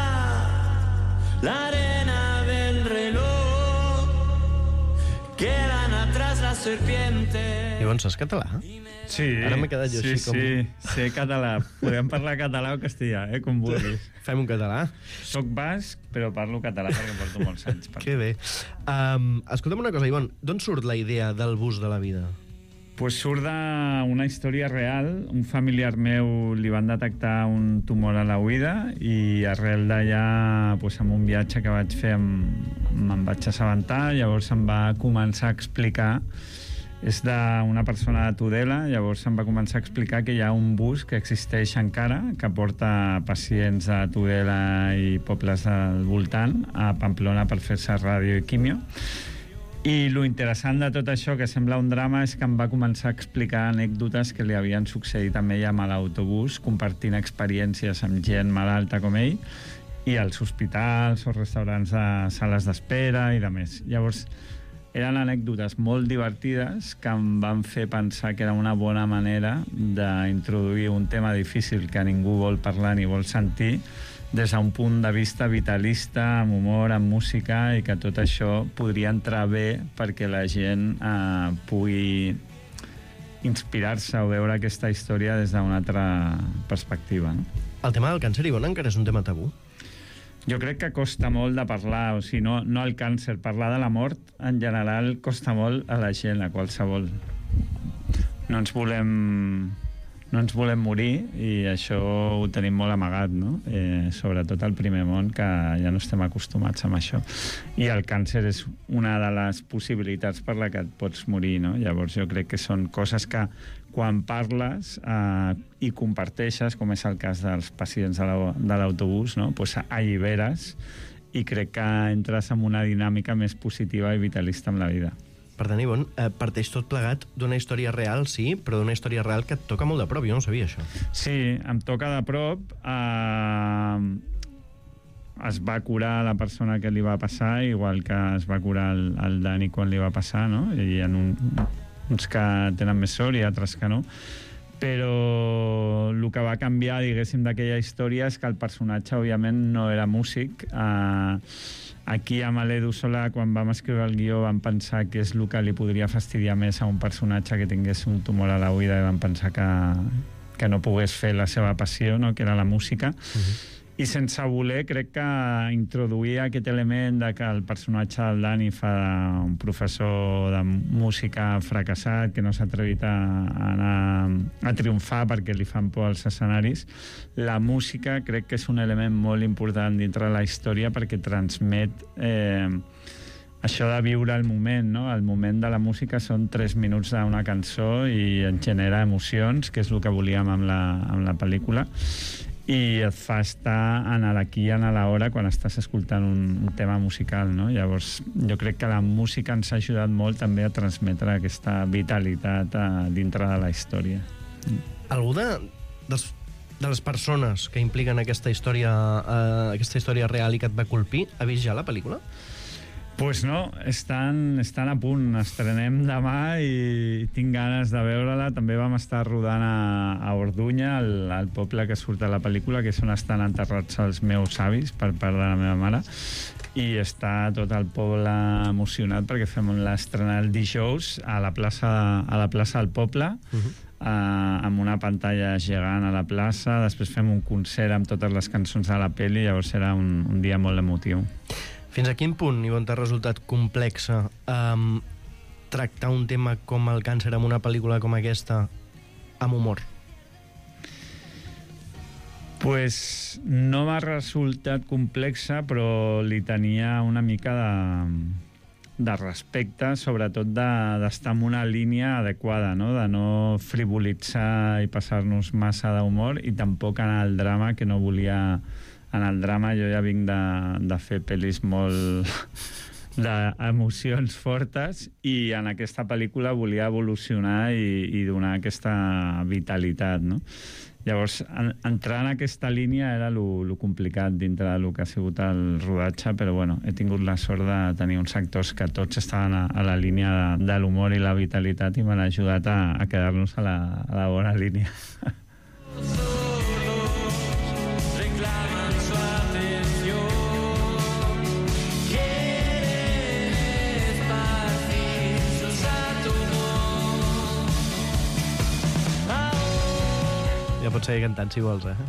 la arena del reloj. Quedan atrás las serpientes. Ivonne, saps català? Sí, Ara m'he quedat jo sí, així com... sí, sé català. Podem parlar català o castellà, eh, com vulguis. Fem un català. Soc basc, però parlo català perquè porto molts anys. Que bé. Um, escolta'm una cosa, Ivonne, d'on surt la idea del bus de la vida? Pues surt d'una història real. Un familiar meu li van detectar un tumor a la oïda i arrel d'allà, pues, amb un viatge que vaig fer, me'n vaig assabentar. Llavors em va començar a explicar, és d'una persona de Tudela, llavors em va començar a explicar que hi ha un bus que existeix encara, que porta pacients de Tudela i pobles del voltant a Pamplona per fer-se ràdio i quimio. I lo interessant de tot això, que sembla un drama, és que em va començar a explicar anècdotes que li havien succeït amb ell amb l'autobús, compartint experiències amb gent malalta com ell, i als hospitals o restaurants de sales d'espera i de més. Llavors, eren anècdotes molt divertides que em van fer pensar que era una bona manera d'introduir un tema difícil que ningú vol parlar ni vol sentir, des d'un punt de vista vitalista, amb humor, amb música, i que tot això podria entrar bé perquè la gent eh, pugui inspirar-se o veure aquesta història des d'una altra perspectiva, no? El tema del càncer, Ivona, encara és un tema tabú? Jo crec que costa molt de parlar, o sigui, no, no el càncer, parlar de la mort en general costa molt a la gent, a qualsevol. No ens volem... no ens volem morir i això ho tenim molt amagat, no? Eh, sobretot al primer món, que ja no estem acostumats amb això. I el càncer és una de les possibilitats per la que et pots morir, no? Llavors jo crec que són coses que quan parles eh, i comparteixes, com és el cas dels pacients de l'autobús, no? Pues alliberes i crec que entres en una dinàmica més positiva i vitalista amb la vida. Per tant, Ivon, eh, parteix tot plegat d'una història real, sí, però d'una història real que et toca molt de prop. Jo no sabia això. Sí, em toca de prop. Eh, es va curar la persona que li va passar, igual que es va curar el, el Dani quan li va passar, no? Hi ha un, uns que tenen més sort i altres que no. Però el que va canviar, diguéssim, d'aquella història és que el personatge, òbviament, no era músic. Eh, Aquí, amb l'Edu Solà, quan vam escriure el guió, vam pensar que és el que li podria fastidiar més a un personatge que tingués un tumor a la oïda, i vam pensar que, que no pogués fer la seva passió, no? Que era la música. Uh-huh. I sense voler, crec que introduir aquest element de que el personatge del Dani fa un professor de música fracassat, que no s'ha atrevit a anar a triomfar perquè li fan por als escenaris. La música crec que és un element molt important dintre de la història perquè transmet eh, això de viure el moment, no? El moment de la música són tres minuts d'una cançó i en genera emocions, que és el que volíem amb la, amb la pel·lícula, i et fa estar en l'aquí i en l'hora quan estàs escoltant un, un tema musical, no? Llavors, jo crec que la música ens ha ajudat molt també a transmetre aquesta vitalitat a, dintre de la història. Algú de, dels, de les persones que impliquen aquesta història, eh, aquesta història real i que et va colpir, ha vist ja la pel·lícula? Pues no, estan, estan a punt. Estrenem demà i tinc ganes de veure-la. També vam estar rodant a, a Orduña, el, el poble que surt a la pel·lícula, que és on estan enterrats els meus avis per part de la meva mare, i està tot el poble emocionat perquè fem l'estrena el dijous a la plaça, a la plaça del poble, uh-huh. eh, amb una pantalla gegant a la plaça. Després fem un concert amb totes les cançons de la pel·li, llavors serà un, un dia molt emotiu. Fins a quin punt, Ivon, t'ha resultat complex um, tractar un tema com el càncer en una pel·lícula com aquesta amb humor? Pues no m'ha resultat complexa, però li tenia una mica de, de respecte, sobretot d'estar de, en una línia adequada, no? De no frivolitzar i passar-nos massa d'humor i tampoc anar al drama, que no volia... En el drama jo ja vinc de, de fer pel·lis molt d'emocions fortes i en aquesta pel·lícula volia evolucionar i, i donar aquesta vitalitat, no? Llavors, en, entrar en aquesta línia era lo complicat dintre del que ha sigut el rodatge, però bueno, he tingut la sort de tenir uns actors que tots estaven a, a la línia de, de l'humor i la vitalitat i m'han ajudat a, a quedar-nos a, la, a la bona línia. Ja pots seguir cantant, si vols, eh?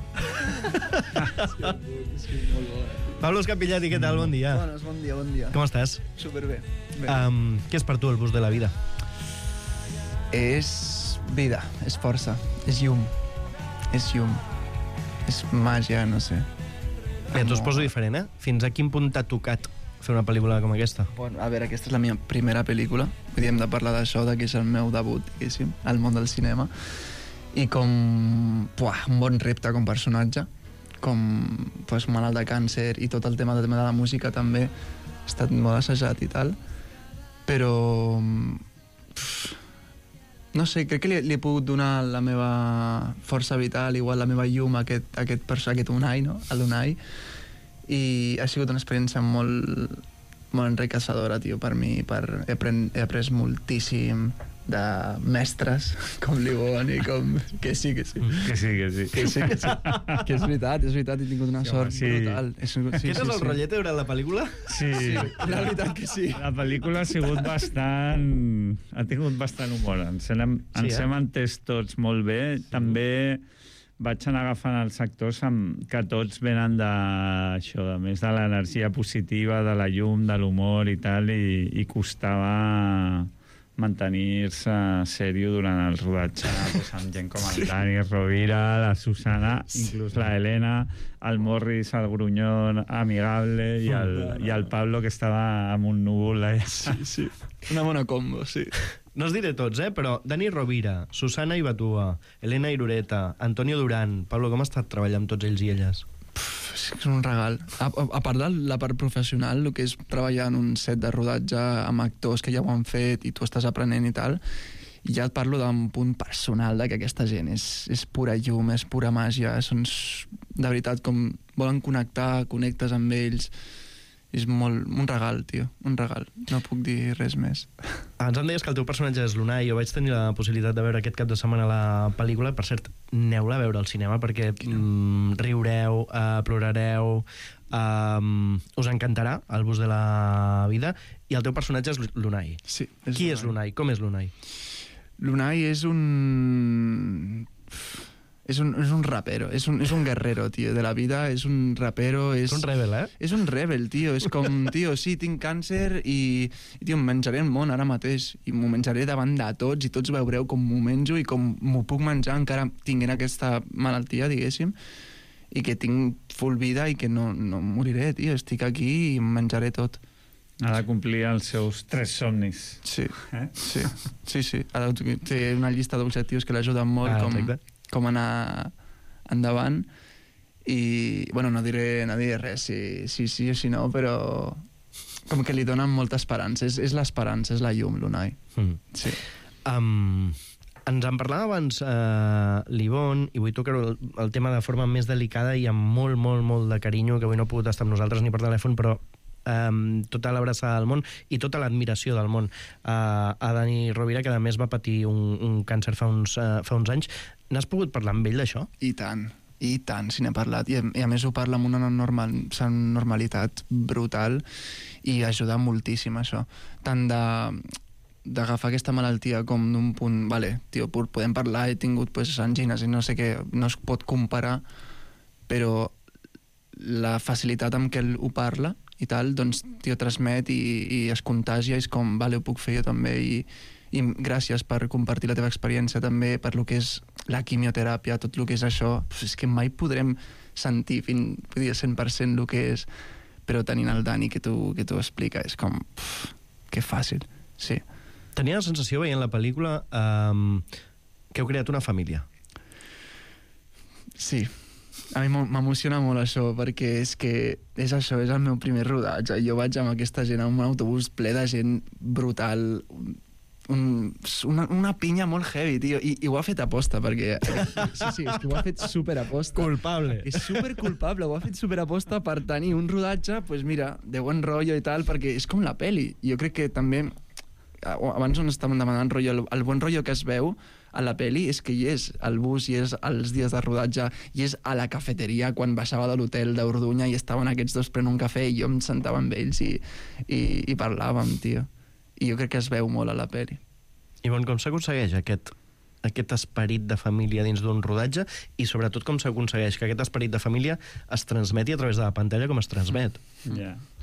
Sí, molt bo, eh? Pablo Escapillati, què tal? Bon dia. Bones, bon dia, bon dia. Com estàs? Superbé. Um, què és per tu el bus de la vida? És vida, és força, és llum, és llum, és màgia, no sé. Bé, t'ho poso diferent, eh? Fins a quin punt t'ha tocat fer una pel·lícula com aquesta? Bueno, a veure, aquesta és la meva primera pel·lícula. Vull dir, hem de parlar d'això, que és el meu debut, diguéssim, al món del cinema. I com... Puah, un bon repte com personatge, com pues, malalt de càncer i tot el tema, el tema de la música també ha estat molt assajat i tal. Però... Pff, no sé, crec que li, li he pogut donar la meva força vital, igual la meva llum a aquest, a aquest, aquest Unai, no? A l'Unai. I ha sigut una experiència molt, molt enriquecedora, tio, per mi. Per, he, apren, he après moltíssim de mestres com l'Ivon i com... Que sí, que sí. Que sí, que sí. Que sí, que sí. Que és veritat, és veritat, he tingut una sí, sort sí. brutal. És, sí, Aquest sí, és el sí. rotllet durant la pel·lícula? Sí. sí. La veritat que sí. La pel·lícula ha sigut bastant... Ha tingut bastant humor. Ens hem, ens sí, eh? hem entès tots molt bé. També vaig anar agafant els actors amb, que tots venen de, això, de més de l'energia positiva, de la llum, de l'humor i tal, i, i costava mantenir-se sèrio durant el rodatge, pues, amb gent com el Dani Rovira, la Susana, inclús la Helena, el Morris, el Grunyón amigable, i el, i el Pablo, que estava amb un núvol allà. Sí, sí. Una bona combo, sí. No els diré tots, eh? Però Dani Rovira, Susana Ibatua, Helena Irureta, Antonio Duran... Pablo, com has estat treballant amb tots ells i elles? És un regal. A, a, a part de la part professional, el que és treballar en un set de rodatge amb actors que ja ho han fet i tu estàs aprenent i tal, i ja et parlo d'un punt personal, de que aquesta gent és, és pura llum, és pura màgia, són, de veritat, com volen connectar, connectes amb ells. És molt, un regal, tio, un regal. No puc dir res més. Ens em deies que el teu personatge és l'Unai. Jo vaig tenir la possibilitat de veure aquest cap de setmana la pel·lícula. Per cert, aneu-la a veure al cinema perquè mm, riureu, uh, plorareu, um, us encantarà el bus de la vida. I el teu personatge és l'Unai. Sí. És Qui és l'Unai? Com és l'Unai? L'Unai és un... És un, és un rapero, és un, és un guerrero, tio, de la vida, és un rapero... És, és un rebel, eh? És un rebel, tio, és com, tio, sí, tinc càncer i, i tio, em menjaré el món ara mateix, i m'ho menjaré davant de tots, i tots veureu com m'ho menjo i com m'ho puc menjar encara tinguent aquesta malaltia, diguéssim, i que tinc full vida i que no, no moriré, tio, estic aquí i em menjaré tot. Ha de complir els seus tres somnis. Sí, eh? sí, sí, sí. Ha de, té una llista d'objectius que l'ajuden molt, ah, com... Exacte. com anar endavant i, bueno, no diré, no diré res si sí si, si o si no, però com que li donen molta esperança. És, és l'esperança, és la llum, l'Unai. Mm. Sí. Um, ens en parlava abans uh, l'Ivon, i vull tocar el, el tema de forma més delicada i amb molt, molt, molt de carinyo, que avui no ha pogut estar amb nosaltres ni per telèfon, però Um, tota l'abraçada del món i tota l'admiració del món uh, a Dani Rovira, que a més va patir un, un càncer fa uns, uh, fa uns anys. N'has pogut parlar amb ell d'això? I tant, i tant, si n'he parlat, i a, i a més ho parla amb una normal, normalitat brutal i ajuda moltíssim això, tant de d'agafar aquesta malaltia com d'un punt, vale, tio, podem parlar, he tingut pues, angines i no sé què, no es pot comparar, però la facilitat amb què ell ho parla i tal, doncs, tio, transmet i, i es contagia, i és com, vale, ho puc fer jo també, i, i gràcies per compartir la teva experiència també, per lo que és la quimioteràpia, tot el que és això, pues és que mai podrem sentir fins, vull dir, cent per cent el que és, però tenint el Dani que t'ho que t'ho explica, és com, pff, que fàcil, sí. Tenia la sensació, veient la pel·lícula, um, que heu creat una família. Sí. A mi m'emociona molt això, perquè és que és això, és el meu primer rodatge. Jo vaig amb aquesta gent en un autobús ple de gent brutal, un, una, una pinya molt heavy, tio, i, i ho ha fet aposta, perquè... Sí, sí, és que ho ha fet superaposta. Culpable. És superculpable, ho ha fet superaposta per tenir un rodatge, pues mira, de bon rotllo i tal, perquè és com la peli. Jo crec que també... Abans on estàvem demanant rotllo, el, el bon rotllo que es veu a la peli és que hi és al bus, hi és als dies de rodatge, hi és a la cafeteria quan baixava de l'hotel d'Orduña i estaven aquests dos prenent un cafè i jo em sentava amb ells i, i, i parlàvem, tio. I jo crec que es veu molt a la peli. I bon, com s'aconsegueix aquest, aquest esperit de família dins d'un rodatge i sobretot com s'aconsegueix que aquest esperit de família es transmeti a través de la pantalla com es transmet? Ja. Yeah.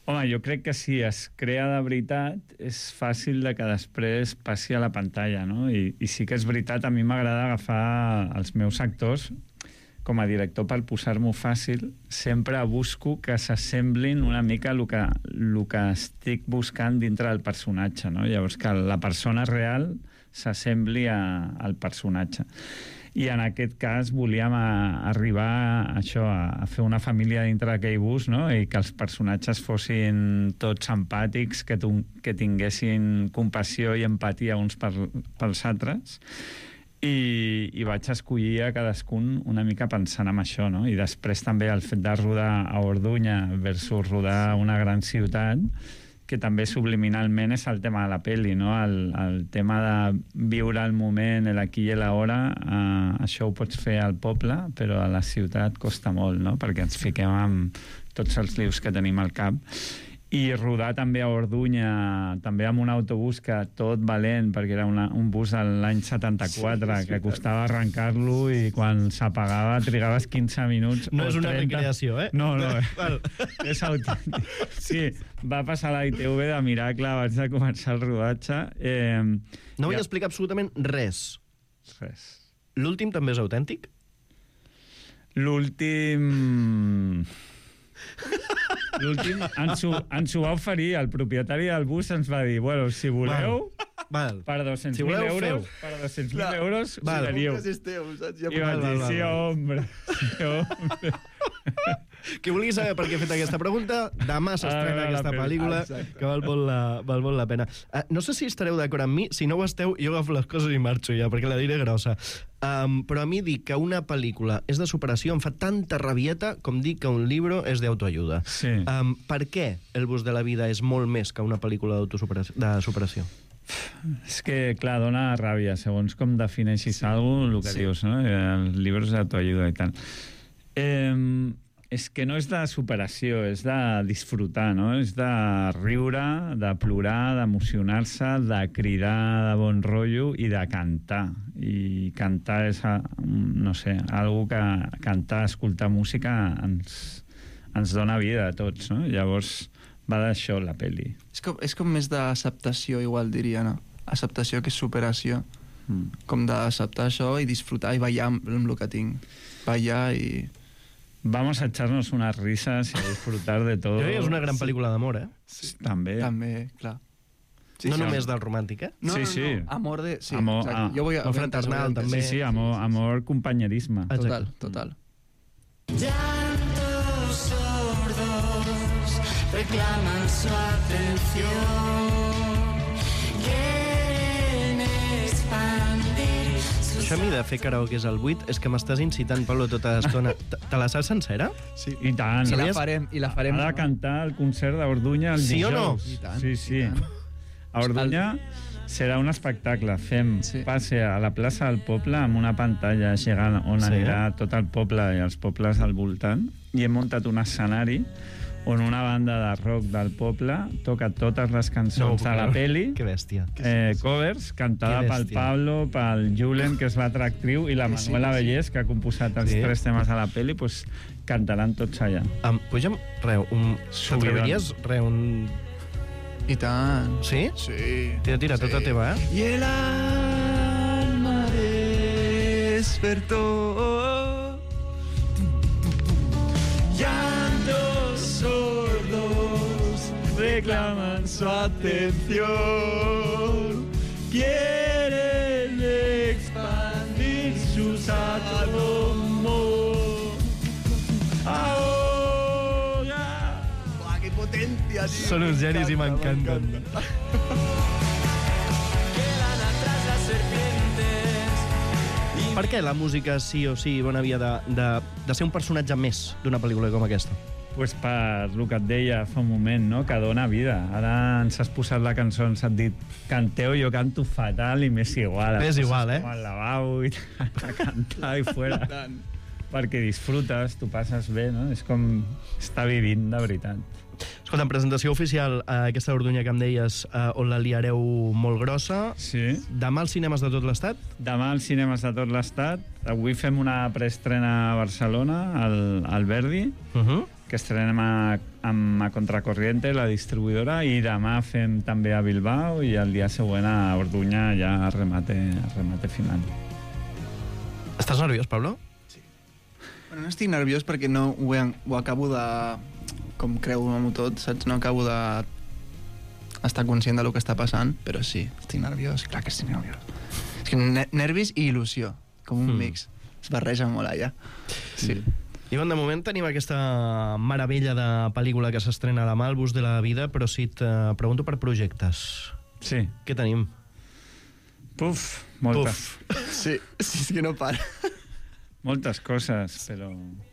Home, jo crec que si es crea de veritat és fàcil de que després passi a la pantalla, no? I, i sí que és veritat, a mi m'agrada agafar els meus actors com a director per posar-m'ho fàcil, sempre busco que s'assemblin una mica el que, el que estic buscant dintre del personatge, no? Llavors que la persona real s'assembli a, al personatge. I en aquest cas volíem a, arribar a això, a, a fer una família dintre d'aquell bus, no? I que els personatges fossin tots empàtics, que, tu, que tinguessin compassió i empatia uns per, pels altres. I, i vaig escollir a cadascun una mica pensant en això, no? I després també el fet de rodar a Orduña versus rodar a una gran ciutat, que també subliminalment és el tema de la pel·li, no? El, el tema de viure el moment, l'aquí i l'hora, eh, això ho pots fer al poble, però a la ciutat costa molt, no? Perquè ens fiquem amb tots els lius que tenim al cap. I rodar també a Orduña, també amb un autobús que tot valent, perquè era una, un bus de l'any setanta-quatre, sí, que costava arrencar-lo i quan s'apagava trigaves quinze minuts. No és una trenta. recreació, eh? No, no, és autèntic. Sí, va passar a la I T V de miracle abans de començar el rodatge. Eh, no vull ja... explicar absolutament res. Res. L'últim també és autèntic? L'últim... L'últim ens, ho, ens ho va oferir, el propietari del bus ens va dir, bueno, si voleu, val, val. per dos-cents mil si euros, per dos-cents mil euros, us val. daríeu. Ja I vaig dir, sí, home, sí, home. Qui vulgui saber per què he fet aquesta pregunta, demà s'estrena aquesta pel·lícula, Exacte. que val molt la, val molt la pena. Uh, no sé si estareu d'acord amb mi, si no ho esteu, jo agafo les coses i marxo ja, perquè la diré grossa. Um, però a mi dir que una pel·lícula és de superació em fa tanta rabieta com dir que un llibre és d'autoajuda. Sí. Um, per què El bus de la vida és molt més que una pel·lícula de superació? És que, clar, dona ràbia, segons com defineixis sí. alguna cosa, el que sí. dius, no? Els llibres d'autoajuda i tal. Eh, és que no és de superació, és de disfrutar, no? És de riure, de plorar, d'emocionar-se, de cridar de bon rotllo i de cantar. I cantar és, no sé, algo que cantar, escoltar música ens, ens dona vida a tots, no? Llavors va d'això la pel·li. És com, és com més d'acceptació, igual diria, no? Acceptació que és superació. Mm. Com d'acceptar això i disfrutar i ballar amb, amb el que tinc. Ballar i... Vamos a echarnos unas risas y a disfrutar de todo. Jo crec que és una gran pel·lícula d'amor, eh? Sí. També. També, clar. Sí, no sí, només del romàntic, eh? No, sí, no, sí. no. Amor de... Sí, amor, ah, jo vull... Amor fraternal, també. Sí, sí, amor, amor companyerisme. Total, total. Llantos sordos reclaman su atención. Quieren expandir sus... Això a mi de fer karaoke és al vuit és que m'estàs incitant, Pablo, tota l'estona. Te la saps sencera? Sí. I tant. I la farem. I la farem. Ha de cantar el concert d'Orduña el sí dijous. O no? I tant, sí, sí. I tant. A Orduña serà un espectacle. Fem sí. passe a la plaça del poble amb una pantalla gegant on sí. anirà tot el poble i els pobles al voltant. I hem muntat un escenari on una banda de rock del poble toca totes les cançons no, de la peli. Que bèstia. Eh, covers, cantada pel Pablo, pel Julen, que és l'altra actriu, i la Manuela sí, sí. Bellés, que ha composat els sí. tres temes de la peli, pues, cantaran tots allà. Um, puja'm, re, un... T'atreviries, re, un... I tant. Sí? Sí. Tira, tira, sí. Tota teva, eh? Y el alma despertó. Llantos sordos reclaman su atención. Quieren expandir sus átomos. Ahora. ¡Buah, qué potencia, tío! Són uns genis i m'encanten. Quedan atrás las serpientes. Per què la música sí o sí bon havia de, de, de ser un personatge més d'una pel·lícula com aquesta? Pues per el que et deia fa un moment, no? Que dona vida. Ara ens has posat la cançó, ens has dit canteu, jo canto fatal i m'és igual. És igual, eh? Com al lavabo i a cantar i fora. Perquè disfrutes, tu passes bé, no? És com estar vivint de veritat. Escolta, en presentació oficial, eh, aquesta Orduña que em deies, eh, on la liareu molt grossa. Sí. Demà als cinemes de tot l'Estat? Demà als cinemes de tot l'Estat. Avui fem una preestrena a Barcelona, al, al Verdi, uh -huh. que estrenem a, a Contracorriente, la distribuïdora, i demà fem també a Bilbao i el dia següent a Orduña ja a remate, a remate final. Estàs nerviós, Pablo? Sí. Bueno, no estic nerviós perquè no ho, he, ho acabo de... com creu-m'ho tot, saps? No acabo de estar conscient del que està passant, però sí, estic nerviós, clar que estic nerviós. És que nervis i il·lusió, com un mm. mix. Es barreja molt allà. Sí. I bon, de moment tenim aquesta meravella de pel·lícula que s'estrena demà, El bus de la vida, però si et pregunto per projectes. Sí. Què tenim? Puf, moltes. Puf. Sí, sí, és que no para. Moltes coses, però...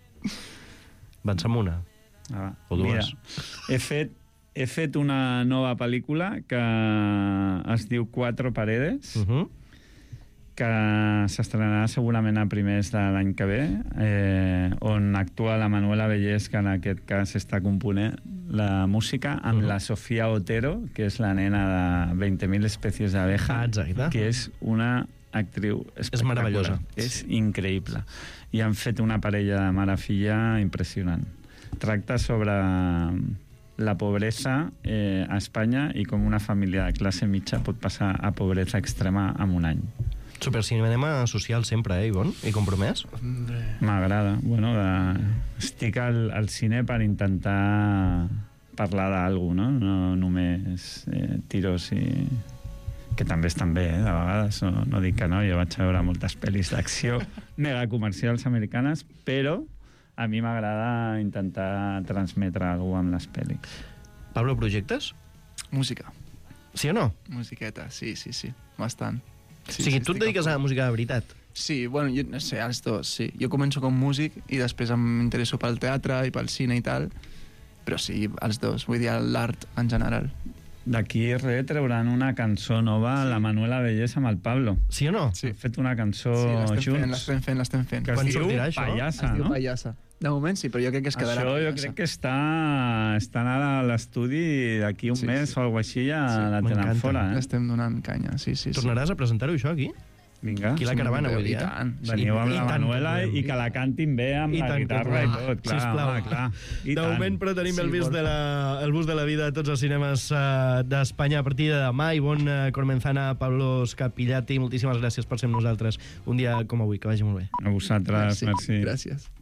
Avancem una. Ah, o dues. Mira, he fet, he fet una nova pel·lícula que es diu Cuatro paredes, uh -huh. que s'estrenarà segurament a primers de l'any que ve, eh, on actua la Manuela Bellés, que en aquest cas està component la música, amb uh -huh. la Sofía Otero, que és la nena de veinte mil especies d'abeja, ah, que és una actriu espectacular. És meravellosa. És increïble. I han fet una parella de mare-filla impressionant. Tracta sobre la pobresa eh, a Espanya i com una família de classe mitja pot passar a pobresa extrema en un any. Supercinema social sempre, eh, Ivonne? I compromès? M'agrada. Bueno, de... estic al, al cine per intentar parlar d'alguna cosa, no? No només eh, tiros i... que també estan bé, eh, de vegades. No, no dic que no, jo vaig a veure moltes pel·lis d'acció mega comercials americanes, però a mi m'agrada intentar transmetre alguna cosa amb les pel·lis. Pablo, projectes? Música. Sí o no? Musiqueta, sí, sí, sí. Bastant. Sí, o sigui, sí, tu et dediques a la música de veritat? Sí, bueno, jo no sé, els dos, sí. Jo començo com músic i després em interesso pel teatre i pel cine i tal, però sí, els dos, vull dir, l'art en general. D'aquí res trauran una cançó nova, sí. La Manuela Bellés amb el Pablo. Sí o no? Sí. Han fet una cançó sí, junts. Fent, l'estem fent, l'estem fent. Que es diu Pallassa, es diu no? Pallassa. De moment sí, però jo crec que es quedarà. Això jo crec que està, estan ara a l'estudi, d'aquí un sí, mes sí. o alguna així ja sí, la tenen fora. Eh? L'estem donant canya, sí, sí. Tornaràs sí. a presentar-ho, això, aquí? Vinga. Aquí la caravana, vull dir. Veniu amb la Manuela i que la cantin bé amb la guitarra i tot. Clar, sisplau. Clar. De moment, però, tenim el bus de la, el bus de la vida a tots els cinemes uh, d'Espanya a partir de demà. Ivonne Cormenzana, Pablo Scapillati, moltíssimes gràcies per ser amb nosaltres un dia com avui. Que vagi molt bé. A vosaltres, merci. Gràcies.